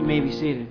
may be seated.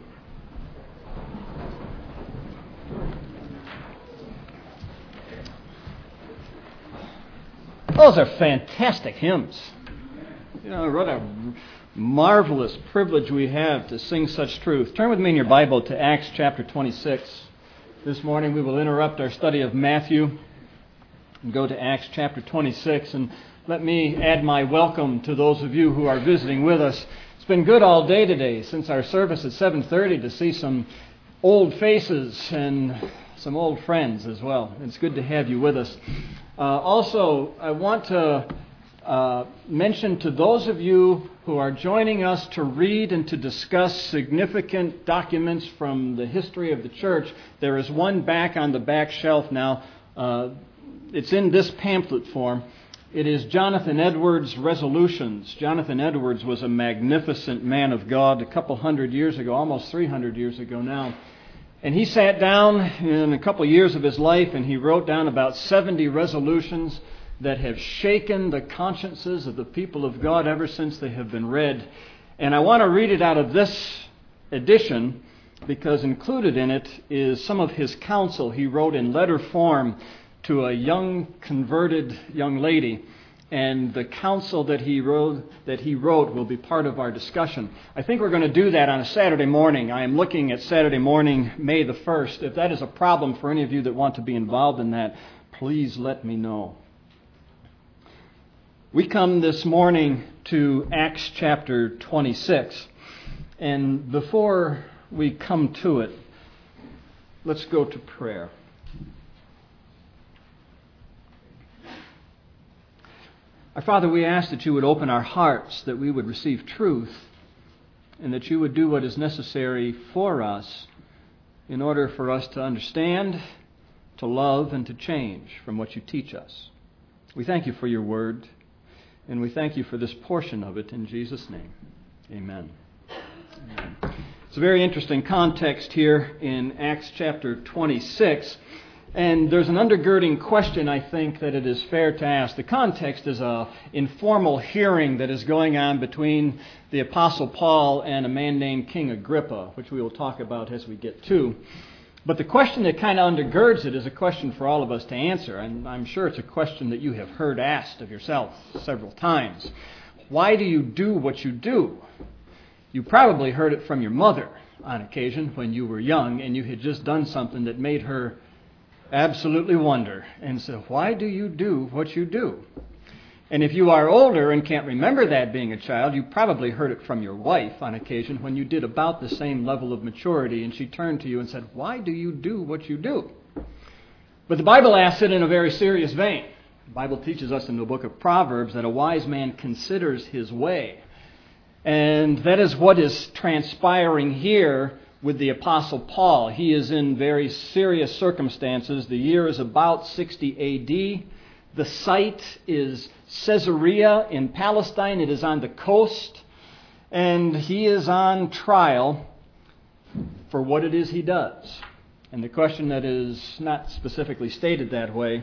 Those are fantastic hymns. You know, what a marvelous privilege we have to sing such truth. Turn with me in your Bible to Acts chapter 26. This morning we will interrupt our study of Matthew and go to Acts chapter 26. And let me add my welcome to those of you who are visiting with us. It's been good all day today since our service at 7:30 to see some old faces and some old friends as well. It's good to have you with us. Also, I want to mention to those of you who are joining us to read and to discuss significant documents from the history of the church, there is one back on the back shelf now. It's in this pamphlet form. It is Jonathan Edwards' Resolutions. Jonathan Edwards was a magnificent man of God a couple hundred years ago, almost 300 years ago now. And he sat down in a couple years of his life and he wrote down about 70 resolutions that have shaken the consciences of the people of God ever since they have been read. And I want to read it out of this edition because included in it is some of his counsel he wrote in letter form to a young converted young lady. And the counsel that he wrote will be part of our discussion. I think we're going to do that on a Saturday morning. I am looking at Saturday morning, May the 1st. If that is a problem for any of you that want to be involved in that, please let me know. We come this morning to Acts chapter 26. And before we come to it, let's go to prayer. Our Father, we ask that you would open our hearts, that we would receive truth, and that you would do what is necessary for us in order for us to understand, to love, and to change from what you teach us. We thank you for your word, and we thank you for this portion of it in Jesus' name. Amen. Amen. It's a very interesting context here in Acts chapter 26. And there's an undergirding question, I think, that it is fair to ask. The context is an informal hearing that is going on between the Apostle Paul and a man named King Agrippa, which we will talk about as we get to. But the question that kind of undergirds it is a question for all of us to answer. And I'm sure it's a question that you have heard asked of yourself several times. Why do you do what you do? You probably heard it from your mother on occasion when you were young and you had just done something that made her absolutely wonder. And so, why do you do what you do? And if you are older and can't remember that being a child, you probably heard it from your wife on occasion when you did about the same level of maturity and she turned to you and said, why do you do what you do? But the Bible asks it in a very serious vein. The Bible teaches us in the book of Proverbs that a wise man considers his way. And that is what is transpiring here with the Apostle Paul. He is in very serious circumstances. The year is about 60 A.D. The site is Caesarea in Palestine. It is on the coast. And he is on trial for what it is he does. And the question that is not specifically stated that way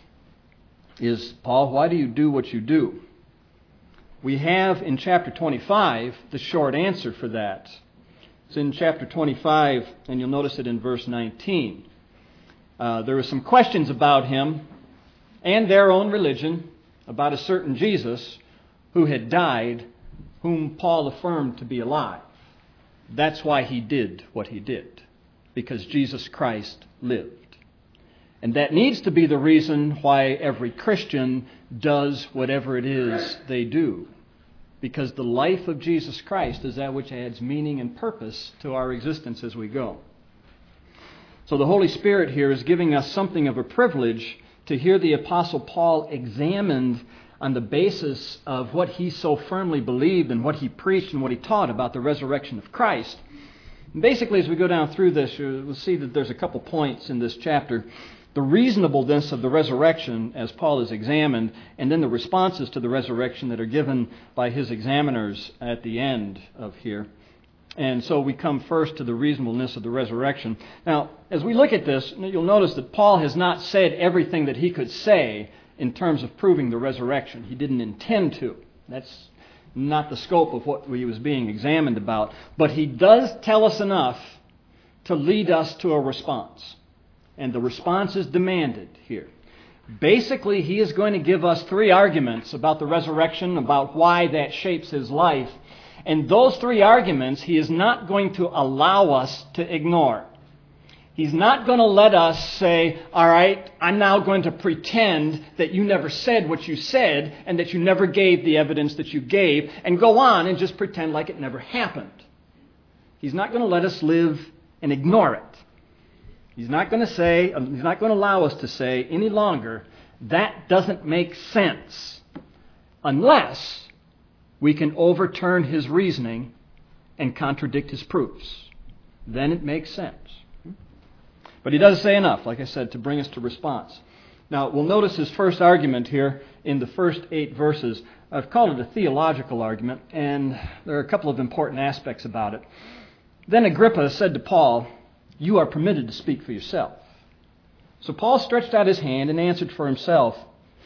is, Paul, why do you do what you do? We have in chapter 25 the short answer for that. It's in chapter 25, and you'll notice it in verse 19. There are some questions about him and their own religion, about a certain Jesus who had died, whom Paul affirmed to be alive. That's why he did what he did, because Jesus Christ lived. And that needs to be the reason why every Christian does whatever it is they do. Because the life of Jesus Christ is that which adds meaning and purpose to our existence as we go. So the Holy Spirit here is giving us something of a privilege to hear the Apostle Paul examined on the basis of what he so firmly believed and what he preached and what he taught about the resurrection of Christ. And basically, as we go down through this, we'll see that there's a couple points in this chapter. The reasonableness of the resurrection as Paul is examined, and then the responses to the resurrection that are given by his examiners at the end of here. And so we come first to the reasonableness of the resurrection. Now, as we look at this, you'll notice that Paul has not said everything that he could say in terms of proving the resurrection. He didn't intend to. That's not the scope of what he was being examined about. But he does tell us enough to lead us to a response. And the response is demanded here. Basically, he is going to give us 3 arguments about the resurrection, about why that shapes his life. And those 3 arguments he is not going to allow us to ignore. He's not going to let us say, all right, I'm now going to pretend that you never said what you said and that you never gave the evidence that you gave, and go on and just pretend like it never happened. He's not going to let us live and ignore it. He's not going to allow us to say any longer, that doesn't make sense, unless we can overturn his reasoning and contradict his proofs. Then it makes sense. But he does say enough, like I said, to bring us to response. Now, we'll notice his first argument here in the first 8 verses. I've called it a theological argument, and there are a couple of important aspects about it. Then Agrippa said to Paul, "You are permitted to speak for yourself." So Paul stretched out his hand and answered for himself,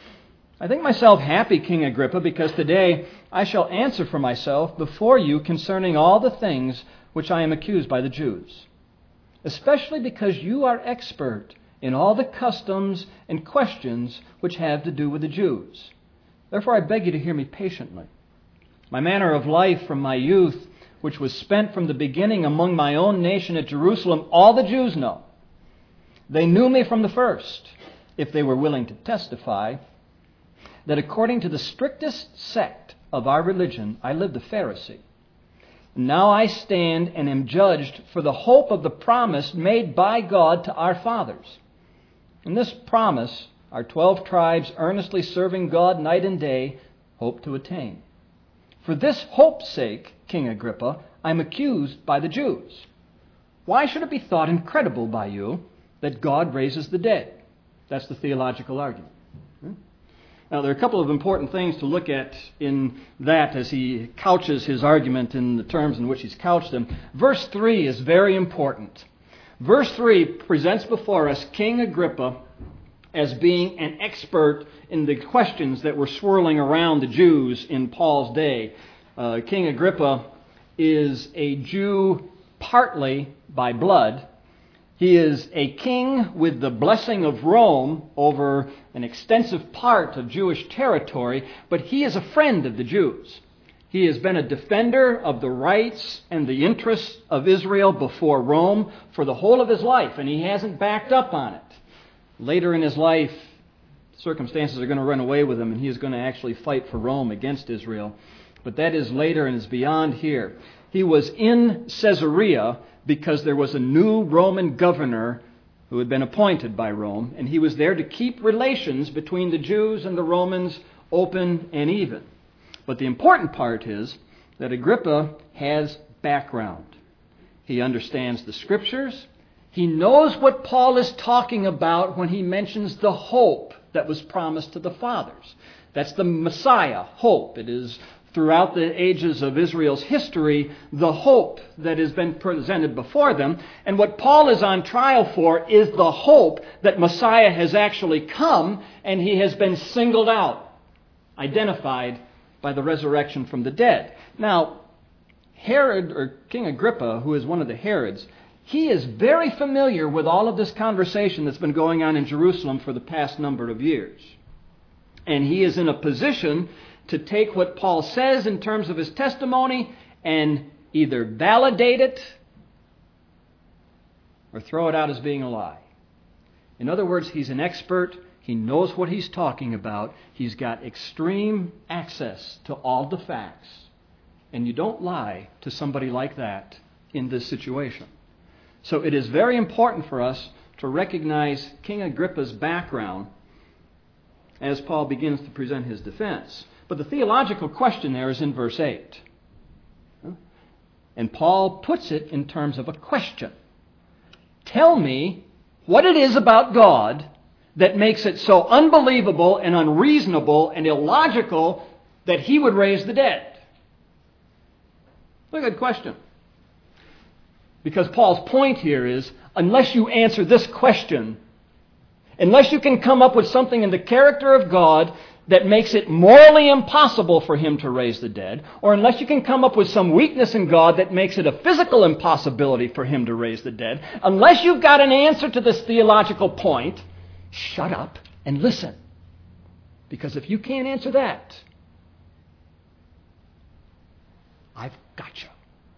"I think myself happy, King Agrippa, because today I shall answer for myself before you concerning all the things which I am accused by the Jews, especially because you are expert in all the customs and questions which have to do with the Jews. Therefore I beg you to hear me patiently. My manner of life from my youth, which was spent from the beginning among my own nation at Jerusalem, all the Jews know. They knew me from the first, if they were willing to testify, that according to the strictest sect of our religion, I lived a Pharisee. Now I stand and am judged for the hope of the promise made by God to our fathers. And this promise, our 12 tribes earnestly serving God night and day, hope to attain. For this hope's sake, King Agrippa, I am accused by the Jews. Why should it be thought incredible by you that God raises the dead?" That's the theological argument. Now, there are a couple of important things to look at in that as he couches his argument in the terms in which he's couched them. Verse 3 is very important. Verse 3 presents before us King Agrippa as being an expert in the questions that were swirling around the Jews in Paul's day. King Agrippa is a Jew partly by blood. He is a king with the blessing of Rome over an extensive part of Jewish territory, but he is a friend of the Jews. He has been a defender of the rights and the interests of Israel before Rome for the whole of his life, and he hasn't backed up on it. Later in his life, circumstances are going to run away with him, and he is going to actually fight for Rome against Israel. But that is later and is beyond here. He was in Caesarea because there was a new Roman governor who had been appointed by Rome, and he was there to keep relations between the Jews and the Romans open and even. But the important part is that Agrippa has background. He understands the Scriptures. He knows what Paul is talking about when he mentions the hope that was promised to the fathers. That's the Messiah, hope. It is throughout the ages of Israel's history, the hope that has been presented before them. And what Paul is on trial for is the hope that Messiah has actually come and he has been singled out, identified by the resurrection from the dead. Now, Herod, or King Agrippa, who is one of the Herods, he is very familiar with all of this conversation that's been going on in Jerusalem for the past number of years. And he is in a position to take what Paul says in terms of his testimony and either validate it or throw it out as being a lie. In other words, he's an expert. He knows what he's talking about. He's got extreme access to all the facts. And you don't lie to somebody like that in this situation. So it is very important for us to recognize King Agrippa's background as Paul begins to present his defense. But the theological question there is in verse 8. And Paul puts it in terms of a question. Tell me what it is about God that makes it so unbelievable and unreasonable and illogical that he would raise the dead. It's a good question. Because Paul's point here is, unless you answer this question, unless you can come up with something in the character of God that makes it morally impossible for him to raise the dead, or unless you can come up with some weakness in God that makes it a physical impossibility for him to raise the dead, unless you've got an answer to this theological point, shut up and listen. Because if you can't answer that, I've got you.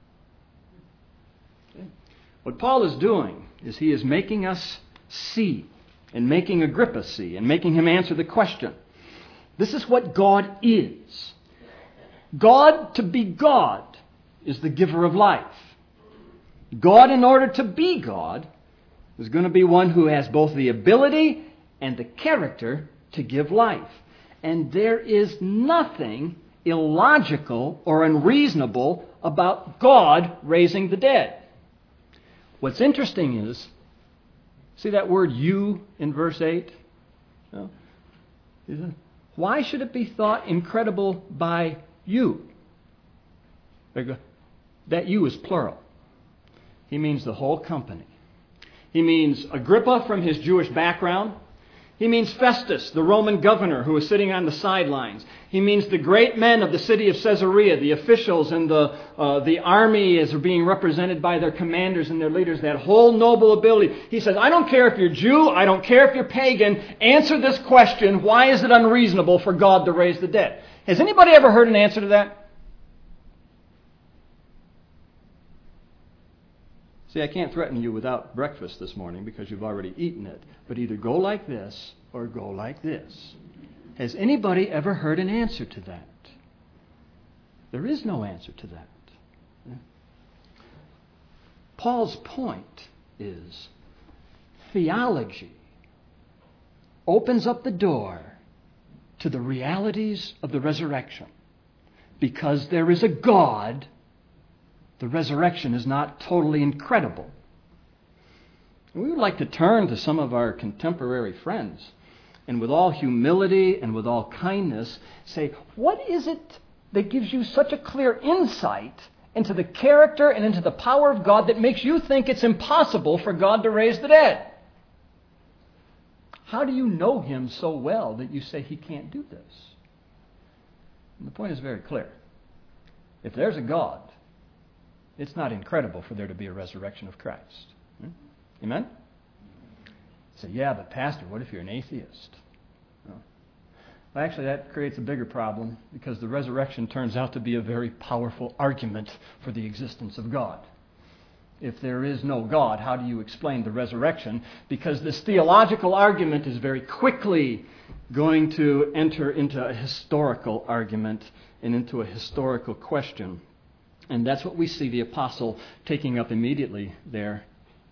Okay? What Paul is doing is he is making us see, and making Agrippa see, and making him answer the question. This is what God is. God, to be God, is the giver of life. God, in order to be God, is going to be one who has both the ability and the character to give life. And there is nothing illogical or unreasonable about God raising the dead. What's interesting is, see that word "you" in verse 8? No? Why should it be thought incredible by you? That "you" is plural. He means the whole company. He means Agrippa from his Jewish background. He means Festus, the Roman governor who was sitting on the sidelines. He means the great men of the city of Caesarea, the officials and the army as are being represented by their commanders and their leaders, that whole noble ability. He says, I don't care if you're Jew, I don't care if you're pagan, answer this question, why is it unreasonable for God to raise the dead? Has anybody ever heard an answer to that? See, I can't threaten you without breakfast this morning because you've already eaten it. But either go like this or go like this. Has anybody ever heard an answer to that? There is no answer to that. Paul's point is theology opens up the door to the realities of the resurrection. Because there is a God, the resurrection is not totally incredible. We would like to turn to some of our contemporary friends and with all humility and with all kindness say, what is it that gives you such a clear insight into the character and into the power of God that makes you think it's impossible for God to raise the dead? How do you know Him so well that you say He can't do this? And the point is very clear. If there's a God, it's not incredible for there to be a resurrection of Christ. Amen? You say, yeah, but Pastor, what if you're an atheist? Well, actually, that creates a bigger problem because the resurrection turns out to be a very powerful argument for the existence of God. If there is no God, how do you explain the resurrection? Because this theological argument is very quickly going to enter into a historical argument and into a historical question. And that's what we see the apostle taking up immediately there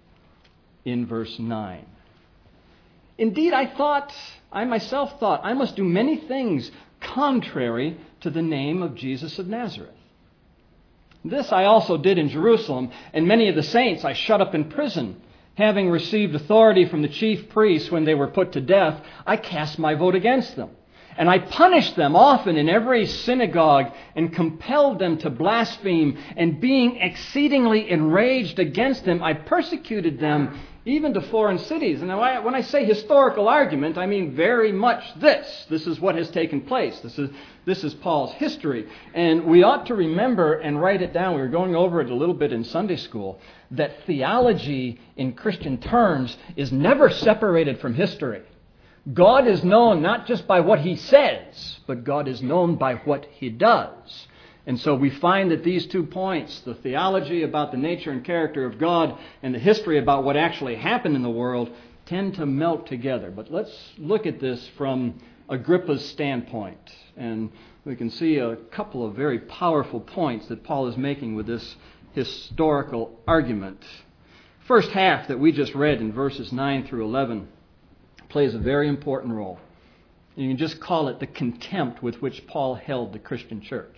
in verse 9. Indeed, I myself thought, I must do many things contrary to the name of Jesus of Nazareth. This I also did in Jerusalem, and many of the saints I shut up in prison. Having received authority from the chief priests when they were put to death, I cast my vote against them. And I punished them often in every synagogue and compelled them to blaspheme. And being exceedingly enraged against them, I persecuted them even to foreign cities. And when I say historical argument, I mean very much this. This is what has taken place. This is Paul's history. And we ought to remember and write it down. We were going over it a little bit in Sunday school, that theology in Christian terms is never separated from history. God is known not just by what He says, but God is known by what He does. And so we find that these 2 points, the theology about the nature and character of God and the history about what actually happened in the world, tend to melt together. But let's look at this from Agrippa's standpoint. And we can see a couple of very powerful points that Paul is making with this historical argument. First half that we just read in verses 9 through 11 plays a very important role. You can just call it the contempt with which Paul held the Christian church.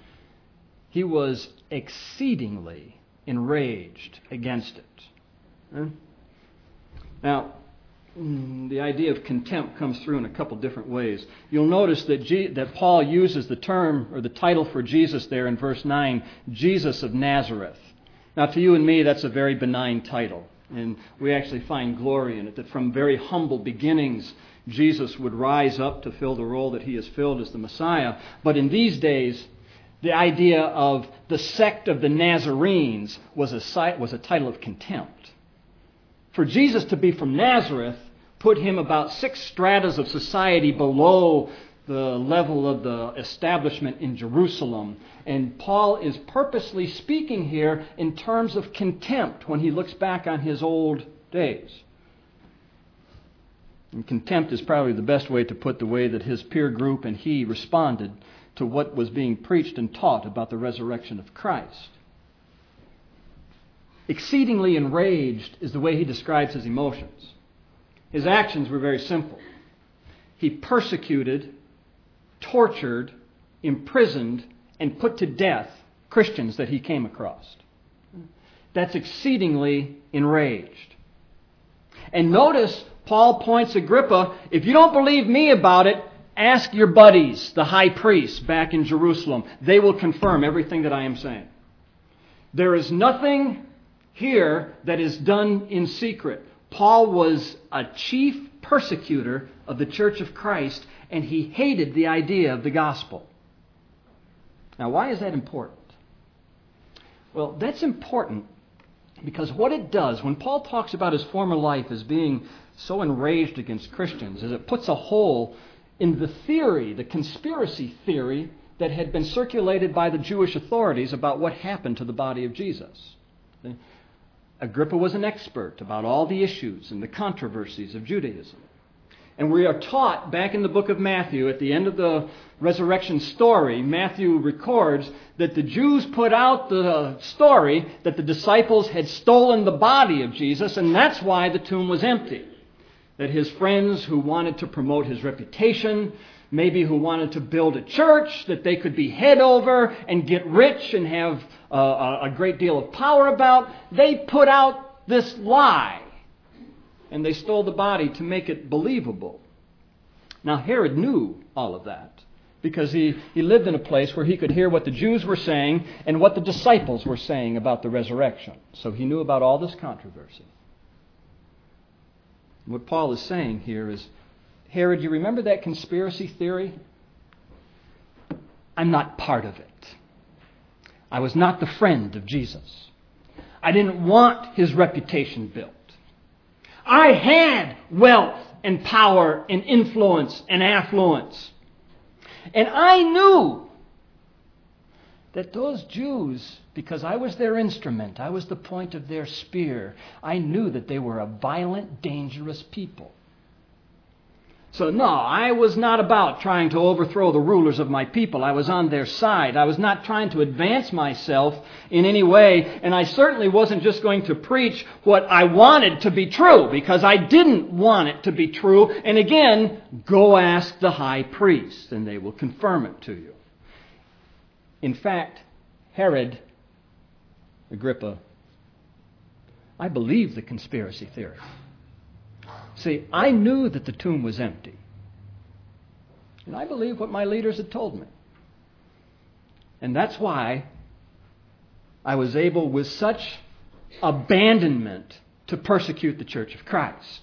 He was exceedingly enraged against it. Now, the idea of contempt comes through in a couple different ways. You'll notice that Paul uses the term or the title for Jesus there in verse 9, Jesus of Nazareth. Now, to you and me, that's a very benign title. And we actually find glory in it, that from very humble beginnings, Jesus would rise up to fill the role that he has filled as the Messiah. But in these days, the idea of the sect of the Nazarenes was a title of contempt. For Jesus to be from Nazareth put him about 6 stratas of society below the level of the establishment in Jerusalem. And Paul is purposely speaking here in terms of contempt when he looks back on his old days. And contempt is probably the best way to put the way that his peer group and he responded to what was being preached and taught about the resurrection of Christ. Exceedingly enraged is the way he describes his emotions. His actions were very simple. He persecuted, tortured, imprisoned, and put to death Christians that he came across. That's exceedingly enraged. And notice Paul points Agrippa, if you don't believe me about it, ask your buddies, the high priests back in Jerusalem. They will confirm everything that I am saying. There is nothing here that is done in secret. Paul was a chief persecutor of the Church of Christ, and he hated the idea of the gospel. Now, why is that important? Well, that's important because what it does, when Paul talks about his former life as being so enraged against Christians, is it puts a hole in the theory, the conspiracy theory that had been circulated by the Jewish authorities about what happened to the body of Jesus. Agrippa was an expert about all the issues and the controversies of Judaism. And we are taught back in the book of Matthew, at the end of the resurrection story, Matthew records that the Jews put out the story that the disciples had stolen the body of Jesus, and that's why the tomb was empty. That his friends who wanted to promote his reputation, maybe who wanted to build a church that they could be head over and get rich and have a great deal of power about, they put out this lie. And they stole the body to make it believable. Now Herod knew all of that because he lived in a place where he could hear what the Jews were saying and what the disciples were saying about the resurrection. So he knew about all this controversy. What Paul is saying here is, Herod, you remember that conspiracy theory? I'm not part of it. I was not the friend of Jesus. I didn't want his reputation built. I had wealth and power and influence and affluence. And I knew that those Jews, because I was their instrument, I was the point of their spear, I knew that they were a violent, dangerous people. So no, I was not about trying to overthrow the rulers of my people. I was on their side. I was not trying to advance myself in any way. And I certainly wasn't just going to preach what I wanted to be true, because I didn't want it to be true. And again, go ask the high priest, and they will confirm it to you. In fact, Herod, Agrippa, I believe the conspiracy theory. See, I knew that the tomb was empty. And I believe what my leaders had told me. And that's why I was able with such abandonment to persecute the Church of Christ.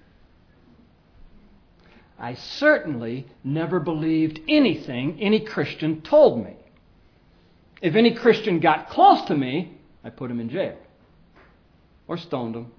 I certainly never believed anything any Christian told me. If any Christian got close to me, I put him in jail or stoned him.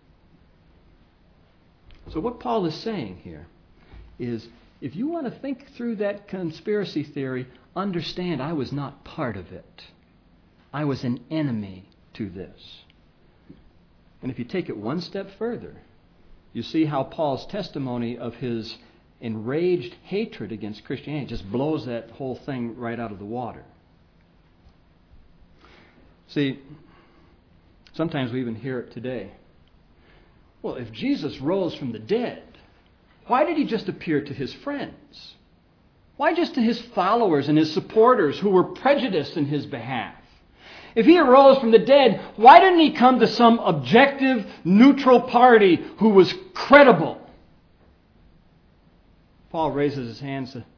So what Paul is saying here is, if you want to think through that conspiracy theory, understand I was not part of it. I was an enemy to this. And if you take it one step further, you see how Paul's testimony of his enraged hatred against Christianity just blows that whole thing right out of the water. See, sometimes we even hear it today. Well, if Jesus rose from the dead, why did he just appear to his friends? Why just to his followers and his supporters who were prejudiced in his behalf? If he arose from the dead, why didn't he come to some objective, neutral party who was credible? Paul raises his hands to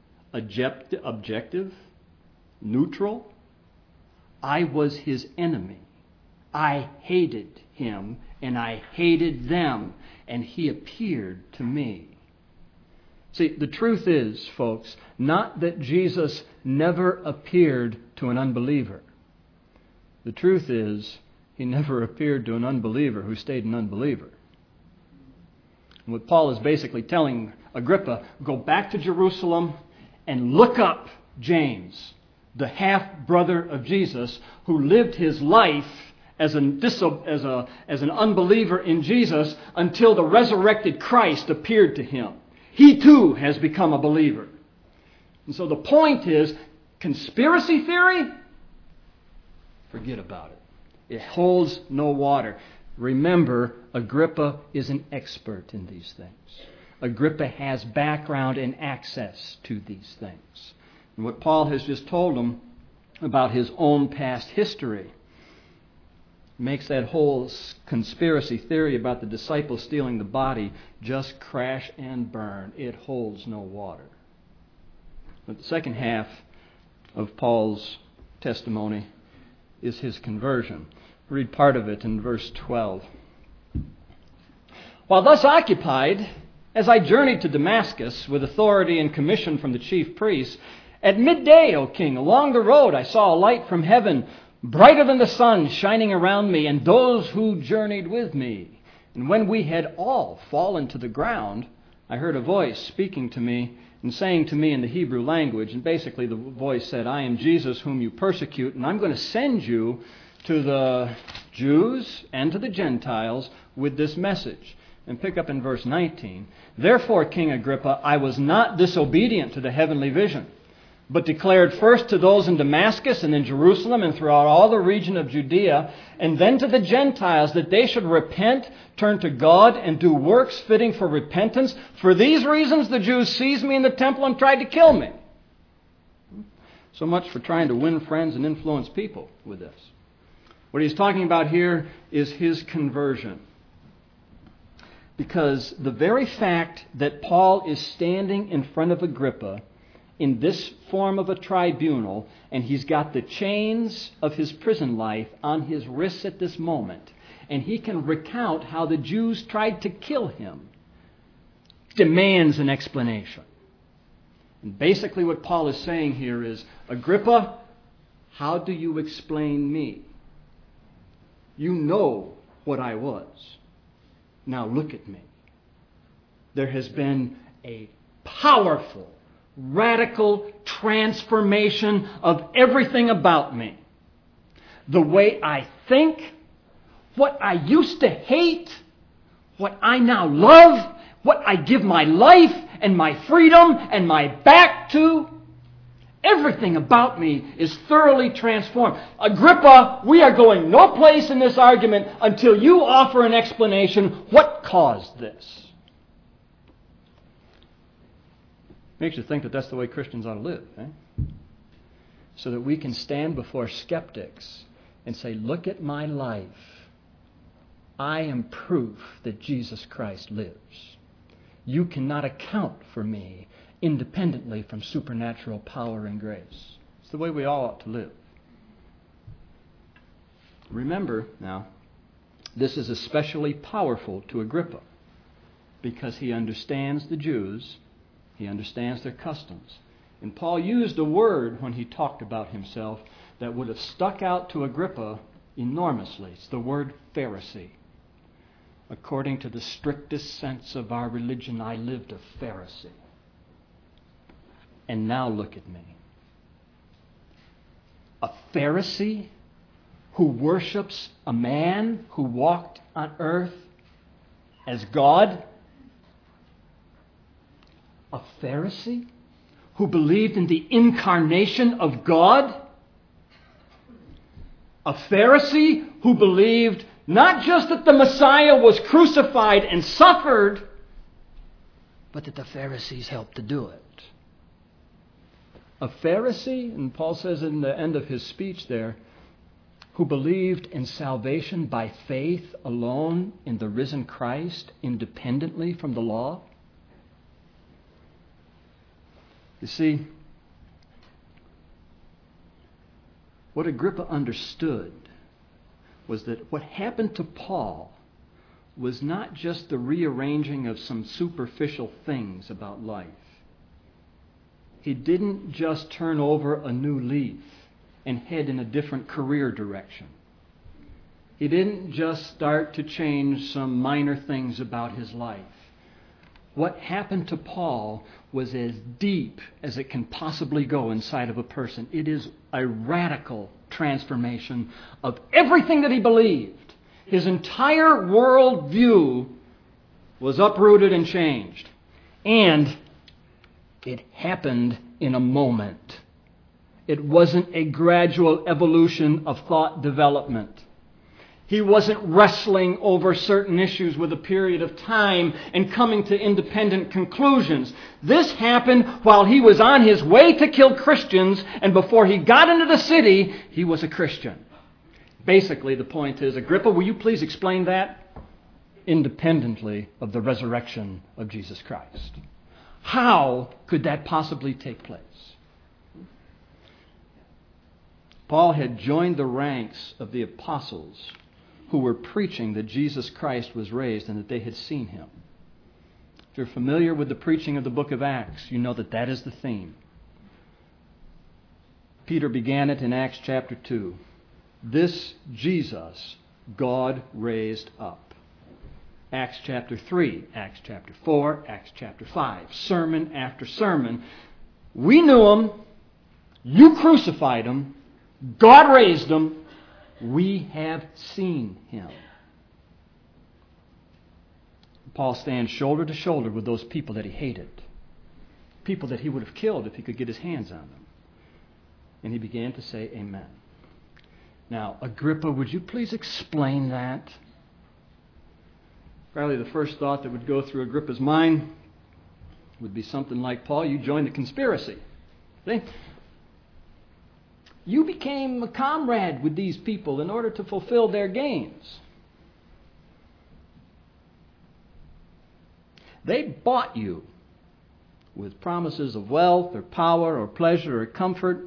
objective, neutral. I was his enemy. I hated him, and I hated them, and he appeared to me. See, the truth is, folks, not that Jesus never appeared to an unbeliever. The truth is, he never appeared to an unbeliever who stayed an unbeliever. And what Paul is basically telling Agrippa, go back to Jerusalem and look up James, the half-brother of Jesus, who lived his life as an unbeliever in Jesus until the resurrected Christ appeared to him. He too has become a believer. And so the point is, conspiracy theory, forget about it. It holds no water. Remember, Agrippa is an expert in these things. Agrippa has background and access to these things. And what Paul has just told him about his own past history makes that whole conspiracy theory about the disciples stealing the body just crash and burn. It holds no water. But the second half of Paul's testimony is his conversion. Read part of it in verse 12. While thus occupied, as I journeyed to Damascus with authority and commission from the chief priests, at midday, O king, along the road I saw a light from heaven, brighter than the sun, shining around me and those who journeyed with me. And when we had all fallen to the ground, I heard a voice speaking to me and saying to me in the Hebrew language, and basically the voice said, I am Jesus whom you persecute, and I'm going to send you to the Jews and to the Gentiles with this message. And pick up in verse 19. Therefore, King Agrippa, I was not disobedient to the heavenly vision, but declared first to those in Damascus and in Jerusalem and throughout all the region of Judea, and then to the Gentiles, that they should repent, turn to God, and do works fitting for repentance. For these reasons the Jews seized me in the temple and tried to kill me. So much for trying to win friends and influence people with this. What he's talking about here is his conversion. Because the very fact that Paul is standing in front of Agrippa in this form of a tribunal, and he's got the chains of his prison life on his wrists at this moment, and he can recount how the Jews tried to kill him, demands an explanation. And basically what Paul is saying here is, Agrippa, how do you explain me? You know what I was. Now look at me. There has been a powerful, radical transformation of everything about me. The way I think, what I used to hate, what I now love, what I give my life and my freedom and my back to. Everything about me is thoroughly transformed. Agrippa, we are going no place in this argument until you offer an explanation. What caused this? Makes you think that that's the way Christians ought to live, eh? So that we can stand before skeptics and say, look at my life. I am proof that Jesus Christ lives. You cannot account for me independently from supernatural power and grace. It's the way we all ought to live. Remember, now, this is especially powerful to Agrippa because he understands the Jews, he understands their customs. And Paul used a word when he talked about himself that would have stuck out to Agrippa enormously. It's the word Pharisee. According to the strictest sense of our religion, I lived a Pharisee. And now look at me. A Pharisee who worships a man who walked on earth as God. A Pharisee who believed in the incarnation of God. A Pharisee who believed not just that the Messiah was crucified and suffered, but that the Pharisees helped to do it. A Pharisee, and Paul says in the end of his speech there, who believed in salvation by faith alone in the risen Christ, independently from the law. You see, what Agrippa understood was that what happened to Paul was not just the rearranging of some superficial things about life. He didn't just turn over a new leaf and head in a different career direction. He didn't just start to change some minor things about his life. What happened to Paul was as deep as it can possibly go inside of a person. It is a radical transformation of everything that he believed. His entire worldview was uprooted and changed. And it happened in a moment. It wasn't a gradual evolution of thought development. He wasn't wrestling over certain issues with a period of time and coming to independent conclusions. This happened while he was on his way to kill Christians, and before he got into the city, he was a Christian. Basically, the point is, Agrippa, will you please explain that? Independently of the resurrection of Jesus Christ. How could that possibly take place? Paul had joined the ranks of the apostles who were preaching that Jesus Christ was raised and that they had seen him. If you're familiar with the preaching of the book of Acts, you know that that is the theme. Peter began it in Acts chapter 2. This Jesus God raised up. Acts chapter 3, Acts chapter 4, Acts chapter 5. Sermon after sermon. We knew him. You crucified him. God raised him. We have seen him. Paul stands shoulder to shoulder with those people that he hated. People that he would have killed if he could get his hands on them. And he began to say, Amen. Now, Agrippa, would you please explain that? Probably the first thought that would go through Agrippa's mind would be something like, Paul, you joined the conspiracy. See? You became a comrade with these people in order to fulfill their gains. They bought you with promises of wealth or power or pleasure or comfort.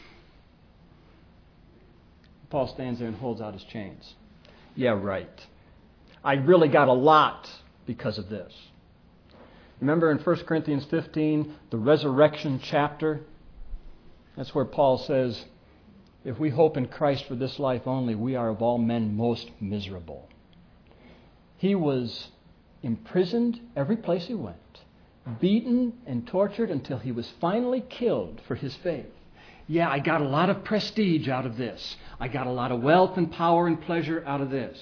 Paul stands there and holds out his chains. Yeah, right. I really got a lot because of this. Remember in 1 Corinthians 15, the resurrection chapter? That's where Paul says, if we hope in Christ for this life only, we are of all men most miserable. He was imprisoned every place he went, beaten and tortured until he was finally killed for his faith. Yeah, I got a lot of prestige out of this. I got a lot of wealth and power and pleasure out of this.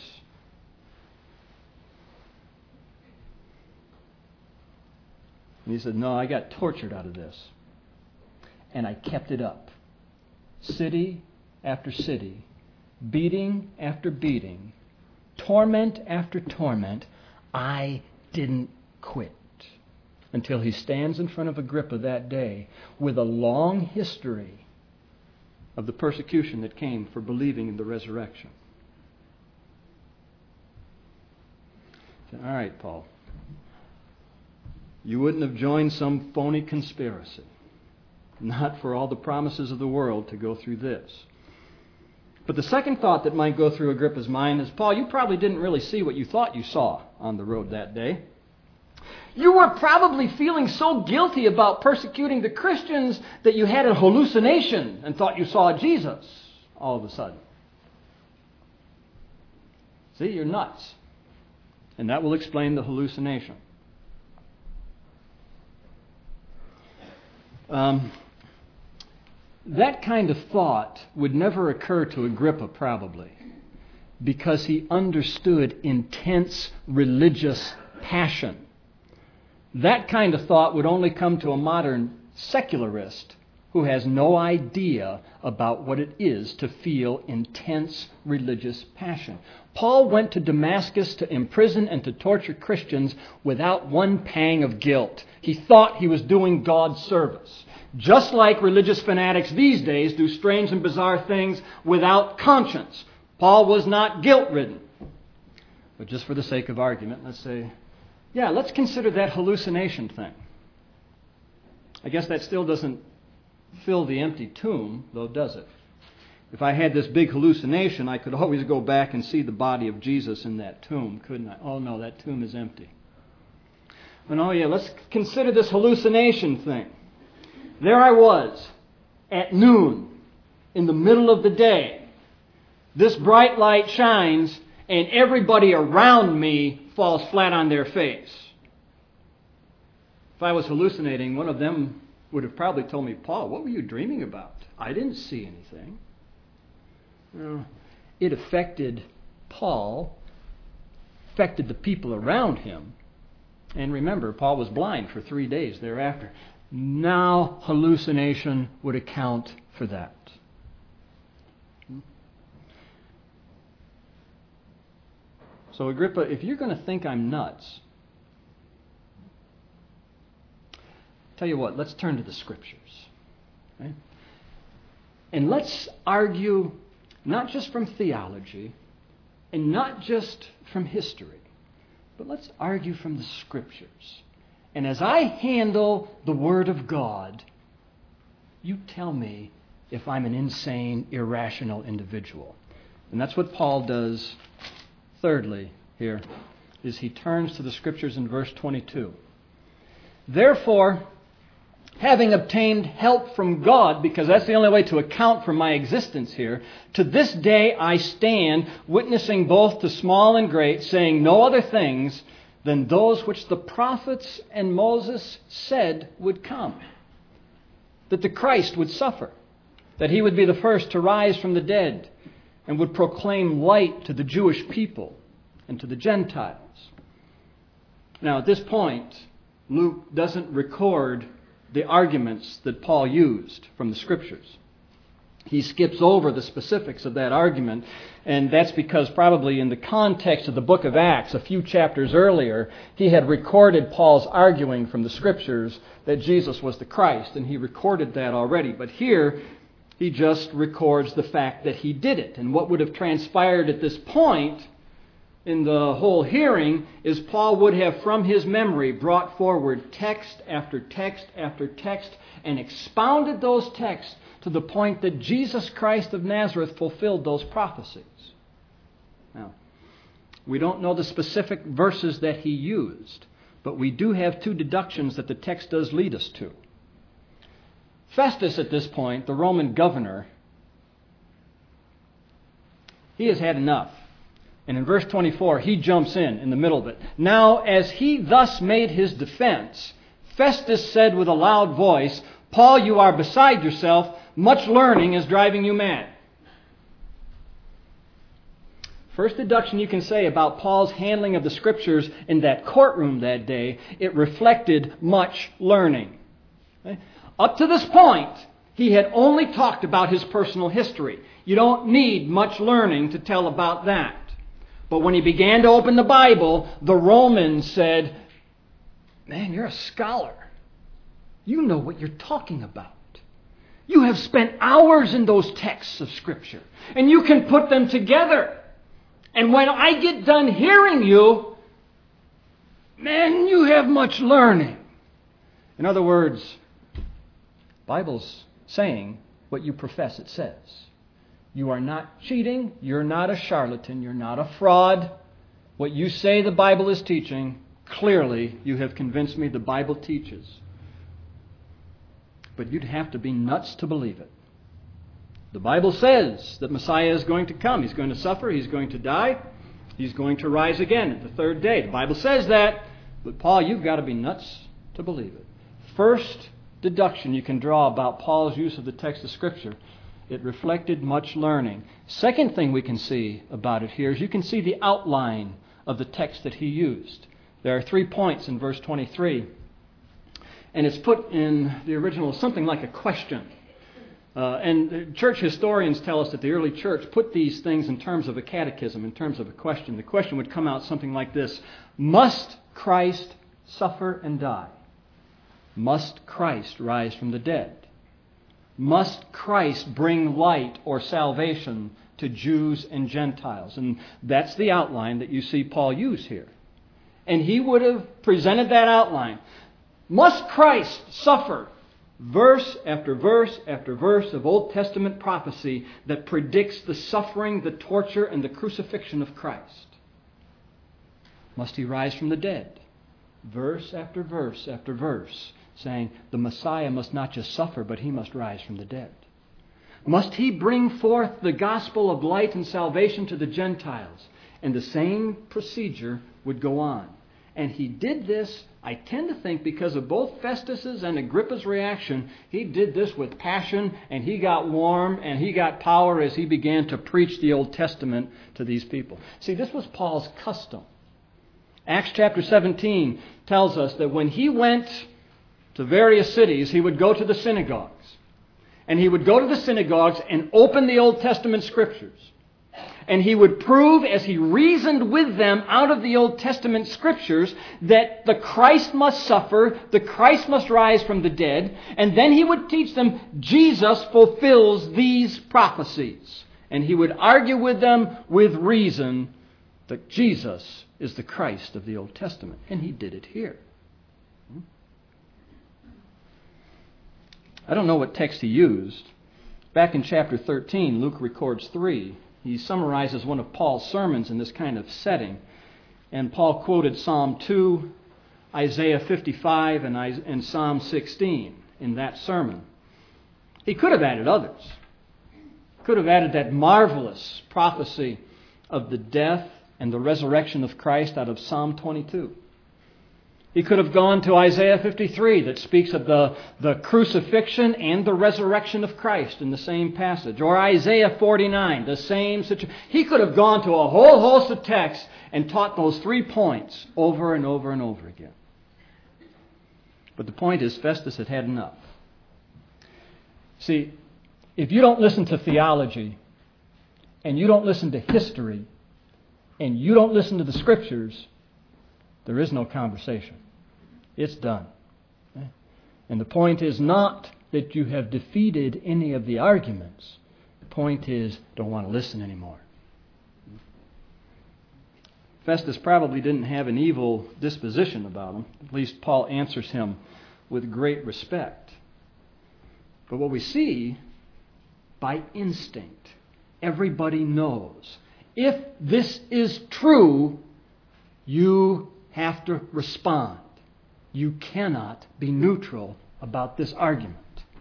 And he said, no, I got tortured out of this. And I kept it up. City after city, beating after beating, torment after torment, I didn't quit. Until he stands in front of Agrippa that day with a long history of the persecution that came for believing in the resurrection. He said, all right, Paul, you wouldn't have joined some phony conspiracy. Not for all the promises of the world to go through this. But the second thought that might go through Agrippa's mind is, Paul, you probably didn't really see what you thought you saw on the road that day. You were probably feeling so guilty about persecuting the Christians that you had a hallucination and thought you saw Jesus all of a sudden. See, you're nuts. And that will explain the hallucination. That kind of thought would never occur to Agrippa, probably, because he understood intense religious passion. That kind of thought would only come to a modern secularist who has no idea about what it is to feel intense religious passion. Paul went to Damascus to imprison and to torture Christians without one pang of guilt. He thought he was doing God's service. Just like religious fanatics these days do strange and bizarre things without conscience. Paul was not guilt-ridden. But just for the sake of argument, let's say, yeah, let's consider that hallucination thing. I guess that still doesn't fill the empty tomb, though, does it? If I had this big hallucination, I could always go back and see the body of Jesus in that tomb, couldn't I? Oh no, that tomb is empty. And oh yeah, let's consider this hallucination thing. There I was, at noon, in the middle of the day. This bright light shines, and everybody around me falls flat on their face. If I was hallucinating, one of them would have probably told me, Paul, what were you dreaming about? I didn't see anything. Well, it affected Paul, affected the people around him. And remember, Paul was blind for 3 days thereafter. Now hallucination would account for that. So Agrippa, if you're going to think I'm nuts, tell you what, let's turn to the Scriptures. Okay? And let's argue not just from theology and not just from history, but let's argue from the Scriptures. And as I handle the Word of God, you tell me if I'm an insane, irrational individual. And that's what Paul does. Thirdly, here, is he turns to the Scriptures in verse 22. Therefore, having obtained help from God, because that's the only way to account for my existence here, to this day I stand, witnessing both to small and great, saying no other things than those which the prophets and Moses said would come. That the Christ would suffer, that he would be the first to rise from the dead, and would proclaim light to the Jewish people and to the Gentiles. Now, at this point, Luke doesn't record the arguments that Paul used from the Scriptures. He skips over the specifics of that argument, and that's because probably in the context of the book of Acts, a few chapters earlier, he had recorded Paul's arguing from the Scriptures that Jesus was the Christ, and he recorded that already. But here, he just records the fact that he did it. And what would have transpired at this point in the whole hearing is Paul would have from his memory brought forward text after text after text and expounded those texts to the point that Jesus Christ of Nazareth fulfilled those prophecies. Now, we don't know the specific verses that he used, but we do have two deductions that the text does lead us to. Festus, at this point, the Roman governor, he has had enough. And in verse 24, he jumps in the middle of it. Now, as he thus made his defense, Festus said with a loud voice, Paul, you are beside yourself. Much learning is driving you mad. First deduction you can say about Paul's handling of the Scriptures in that courtroom that day, it reflected much learning. Okay? Up to this point, he had only talked about his personal history. You don't need much learning to tell about that. But when he began to open the Bible, the Romans said, man, you're a scholar. You know what you're talking about. You have spent hours in those texts of Scripture, and you can put them together. And when I get done hearing you, man, you have much learning. In other words, Bible's saying what you profess it says. You are not cheating. You're not a charlatan. You're not a fraud. What you say the Bible is teaching, clearly you have convinced me the Bible teaches. But you'd have to be nuts to believe it. The Bible says that Messiah is going to come. He's going to suffer. He's going to die. He's going to rise again at the third day. The Bible says that. But Paul, you've got to be nuts to believe it. First deduction you can draw about Paul's use of the text of Scripture, it reflected much learning. Second thing we can see about it here is you can see the outline of the text that he used. There are 3 points in verse 23. And it's put in the original something like a question. And church historians tell us that the early church put these things in terms of a catechism, in terms of a question. The question would come out something like this. Must Christ suffer and die? Must Christ rise from the dead? Must Christ bring light or salvation to Jews and Gentiles? And that's the outline that you see Paul use here. And he would have presented that outline. Must Christ suffer Verse after verse after verse of Old Testament prophecy that predicts the suffering, the torture, and the crucifixion of Christ. Must he rise from the dead? Verse after verse after verse saying the Messiah must not just suffer, but he must rise from the dead. Must he bring forth the gospel of light and salvation to the Gentiles? And the same procedure would go on. And he did this, I tend to think, because of both Festus's and Agrippa's reaction. He did this with passion, and he got warm, and he got power as he began to preach the Old Testament to these people. See, this was Paul's custom. Acts chapter 17 tells us that when he went to various cities, he would go to the synagogues. And he would go to the synagogues and open the Old Testament Scriptures. And he would prove, as he reasoned with them out of the Old Testament Scriptures, that the Christ must suffer, the Christ must rise from the dead, and then he would teach them Jesus fulfills these prophecies. And he would argue with them with reason that Jesus is the Christ of the Old Testament. And he did it here. I don't know what text he used. Back in chapter 13, Luke records 3. He summarizes one of Paul's sermons in this kind of setting. And Paul quoted Psalm 2, Isaiah 55, and Psalm 16 in that sermon. He could have added others. Could have added that marvelous prophecy of the death and the resurrection of Christ out of Psalm 22. He could have gone to Isaiah 53 that speaks of the crucifixion and the resurrection of Christ in the same passage. Or Isaiah 49, the same situation. He could have gone to a whole host of texts and taught those 3 points over and over and over again. But the point is, Festus had had enough. See, if you don't listen to theology, and you don't listen to history, and you don't listen to the Scriptures, there is no conversation. It's done. And the point is not that you have defeated any of the arguments. The point is, don't want to listen anymore. Festus probably didn't have an evil disposition about him. At least Paul answers him with great respect. But what we see, by instinct, everybody knows. If this is true, you have to respond. You cannot be neutral about this argument.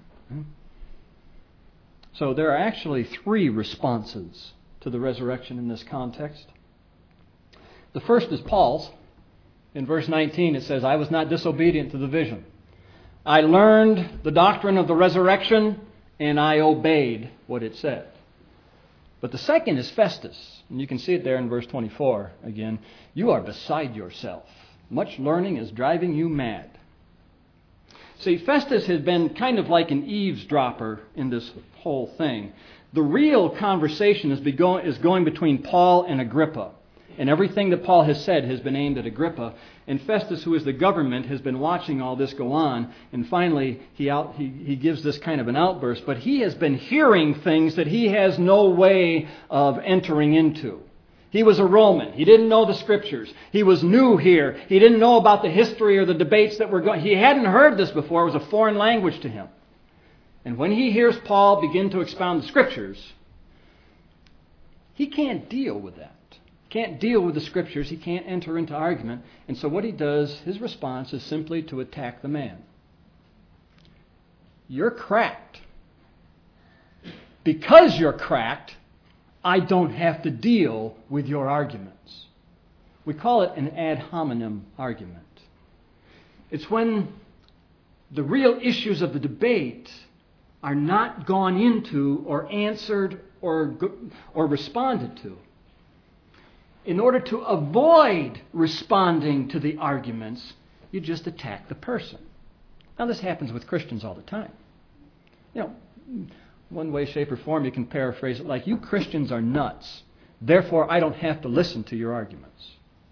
So there are actually 3 responses to the resurrection in this context. The first is Paul's. In verse 19 it says, I was not disobedient to the vision. I learned the doctrine of the resurrection and I obeyed what it said. But the second is Festus. And you can see it there in verse 24 again. You are beside yourself. Much learning is driving you mad. See, Festus has been kind of like an eavesdropper in this whole thing. The real conversation is going between Paul and Agrippa. And everything that Paul has said has been aimed at Agrippa. And Festus, who is the government, has been watching all this go on. And finally, he gives this kind of an outburst. But he has been hearing things that he has no way of entering into. He was a Roman. He didn't know the Scriptures. He was new here. He didn't know about the history or the debates that were going. He hadn't heard this before. It was a foreign language to him. And when he hears Paul begin to expound the Scriptures, he can't deal with that. Can't deal with the Scriptures. He can't enter into argument. And so what he does, his response is simply to attack the man. You're cracked. Because you're cracked, I don't have to deal with your arguments. We call it an ad hominem argument. It's when the real issues of the debate are not gone into or answered or responded to. In order to avoid responding to the arguments, you just attack the person. Now, this happens with Christians all the time. One way, shape, or form, you can paraphrase it like, you Christians are nuts. Therefore, I don't have to listen to your arguments.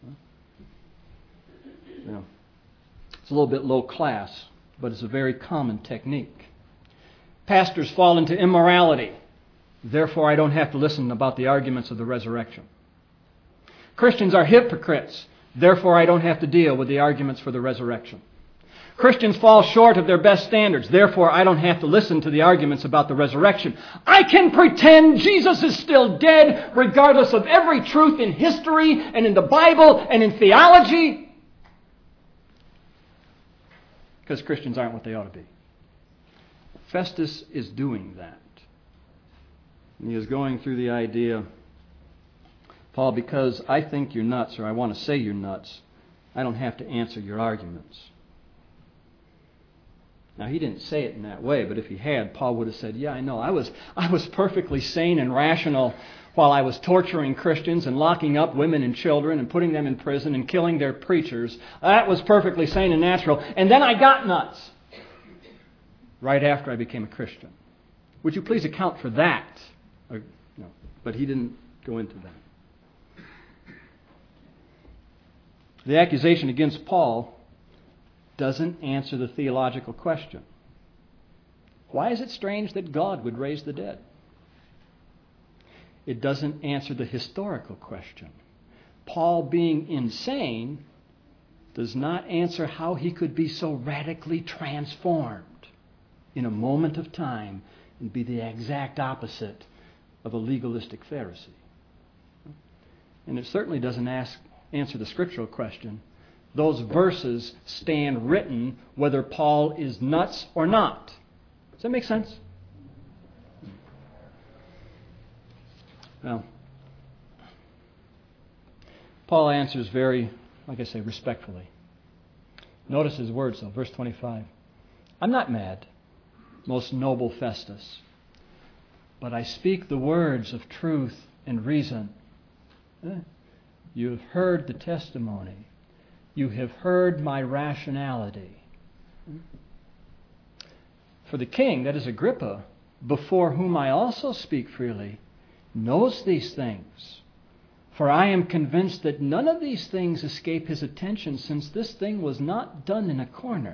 It's a little bit low class, but it's a very common technique. Pastors fall into immorality. Therefore, I don't have to listen about the arguments of the resurrection. Christians are hypocrites. Therefore, I don't have to deal with the arguments for the resurrection. Christians fall short of their best standards. Therefore, I don't have to listen to the arguments about the resurrection. I can pretend Jesus is still dead, regardless of every truth in history and in the Bible and in theology. Because Christians aren't what they ought to be. Festus is doing that. And he is going through the idea, Paul, because I think you're nuts, or I want to say you're nuts, I don't have to answer your arguments. Now, he didn't say it in that way, but if he had, Paul would have said, yeah, I know. I was perfectly sane and rational while I was torturing Christians and locking up women and children and putting them in prison and killing their preachers. That was perfectly sane and natural. And then I got nuts right after I became a Christian. Would you please account for that? No, but he didn't go into that. The accusation against Paul doesn't answer the theological question. Why is it strange that God would raise the dead? It doesn't answer the historical question. Paul being insane does not answer how he could be so radically transformed in a moment of time and be the exact opposite of a legalistic Pharisee. And it certainly doesn't answer the scriptural question. Those verses stand written whether Paul is nuts or not. Does that make sense? Well, Paul answers very, like I say, respectfully. Notice his words, though. Verse 25. I'm not mad, most noble Festus, but I speak the words of truth and reason. You have heard the testimony. You have heard my rationality. For the king, that is Agrippa, before whom I also speak freely, knows these things. For I am convinced that none of these things escape his attention, since this thing was not done in a corner.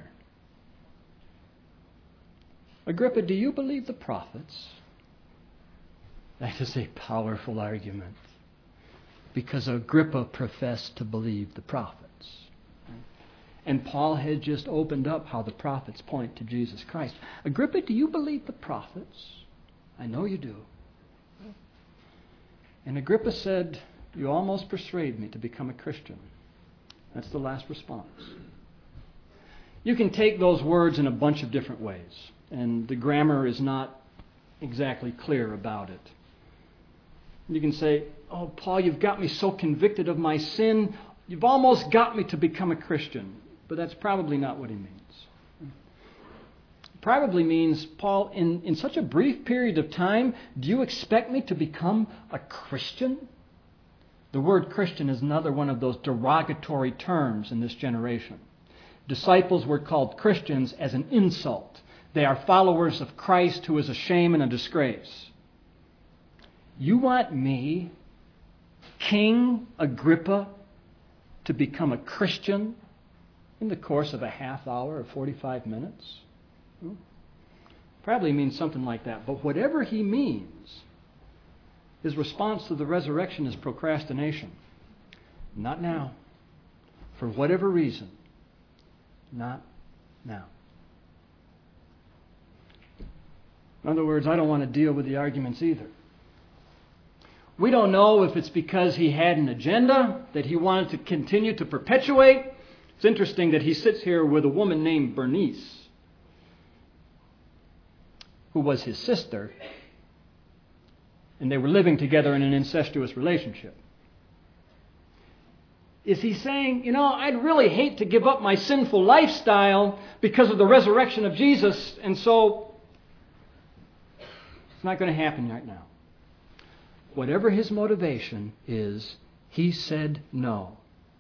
Agrippa, do you believe the prophets? That is a powerful argument, because Agrippa professed to believe the prophets. And Paul had just opened up how the prophets point to Jesus Christ. Agrippa, do you believe the prophets? I know you do. And Agrippa said, you almost persuade me to become a Christian. That's the last response. You can take those words in a bunch of different ways, and the grammar is not exactly clear about it. You can say, oh, Paul, you've got me so convicted of my sin, you've almost got me to become a Christian. But that's probably not what he means. Probably means, Paul, in such a brief period of time, do you expect me to become a Christian? The word Christian is another one of those derogatory terms in this generation. Disciples were called Christians as an insult. They are followers of Christ, who is a shame and a disgrace. You want me, King Agrippa, to become a Christian in the course of a half hour or 45 minutes? Probably means something like that. But whatever he means, his response to the resurrection is procrastination. Not now. For whatever reason. Not now. In other words, I don't want to deal with the arguments either. We don't know if it's because he had an agenda that he wanted to continue to perpetuate. It's interesting that he sits here with a woman named Bernice, who was his sister, and they were living together in an incestuous relationship. Is he saying, I'd really hate to give up my sinful lifestyle because of the resurrection of Jesus, and so it's not going to happen right now? Whatever his motivation is, he said no.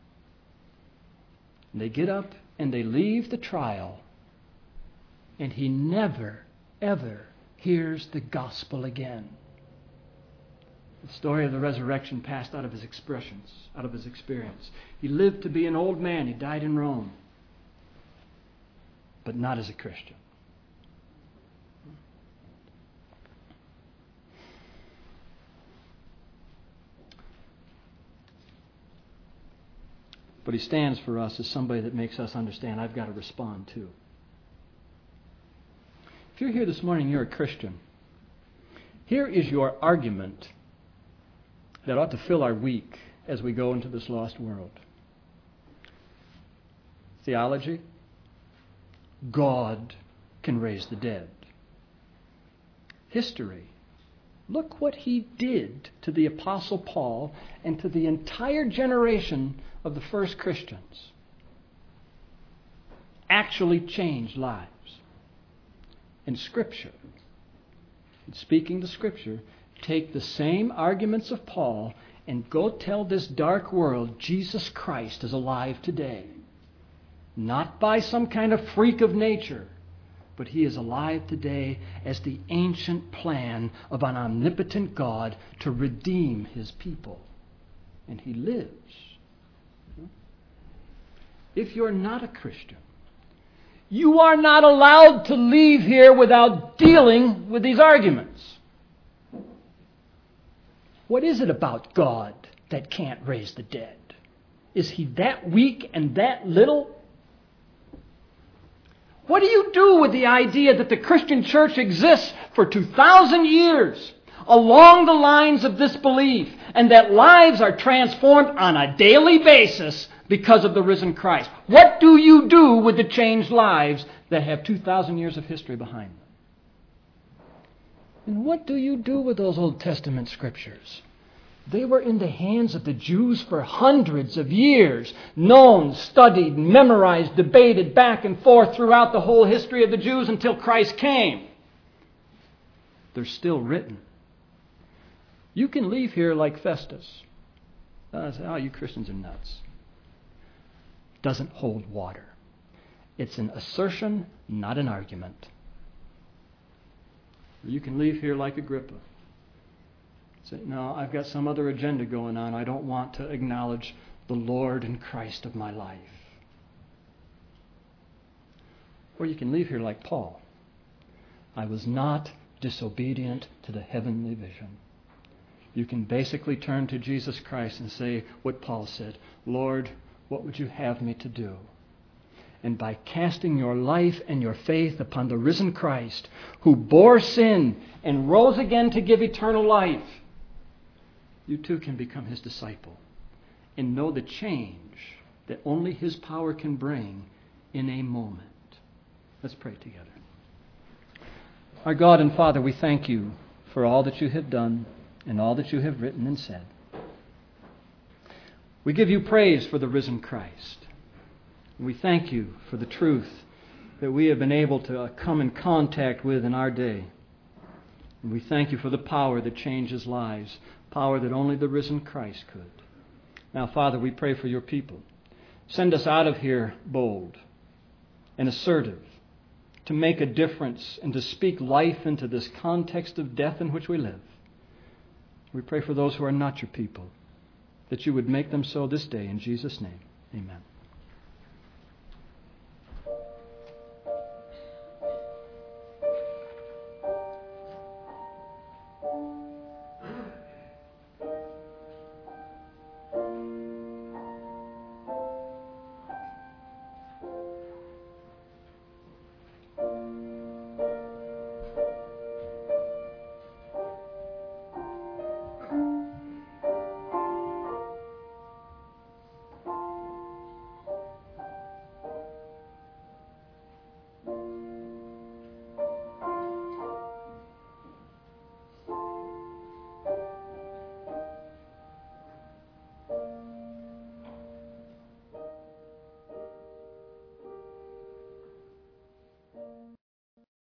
And they get up and they leave the trial, and he never, ever hears the gospel again. The story of the resurrection passed out of his expressions, out of his experience. He lived to be an old man. He died in Rome, but not as a Christian. But He stands for us as somebody that makes us understand I've got to respond too. If you're here this morning, you're a Christian. Here is your argument that ought to fill our week as we go into this lost world. Theology. God can raise the dead. History. Look what He did to the Apostle Paul and to the entire generation of the first Christians. Actually changed lives. And Scripture, speaking the Scripture, take the same arguments of Paul and go tell this dark world Jesus Christ is alive today. Not by some kind of freak of nature, but He is alive today as the ancient plan of an omnipotent God to redeem His people. And He lives. If you're not a Christian, you are not allowed to leave here without dealing with these arguments. What is it about God that can't raise the dead? Is He that weak and that little? What do you do with the idea that the Christian church exists for 2,000 years along the lines of this belief and that lives are transformed on a daily basis because of the risen Christ? What do you do with the changed lives that have 2,000 years of history behind them? And what do you do with those Old Testament scriptures? They were in the hands of the Jews for hundreds of years, known, studied, memorized, debated back and forth throughout the whole history of the Jews until Christ came. They're still written. You can leave here like Festus. Say, oh, you Christians are nuts. Doesn't hold water. It's an assertion, not an argument. You can leave here like Agrippa. Say, no, I've got some other agenda going on. I don't want to acknowledge the Lord and Christ of my life. Or you can leave here like Paul. I was not disobedient to the heavenly vision. You can basically turn to Jesus Christ and say what Paul said, Lord, what would you have me to do? And by casting your life and your faith upon the risen Christ, who bore sin and rose again to give eternal life, you too can become His disciple and know the change that only His power can bring in a moment. Let's pray together. Our God and Father, we thank You for all that You have done and all that You have written and said. We give You praise for the risen Christ. We thank You for the truth that we have been able to come in contact with in our day. And we thank You for the power that changes lives, power that only the risen Christ could. Now, Father, we pray for Your people. Send us out of here bold and assertive, to make a difference and to speak life into this context of death in which we live. We pray for those who are not Your people, that You would make them so this day. In Jesus' name, amen.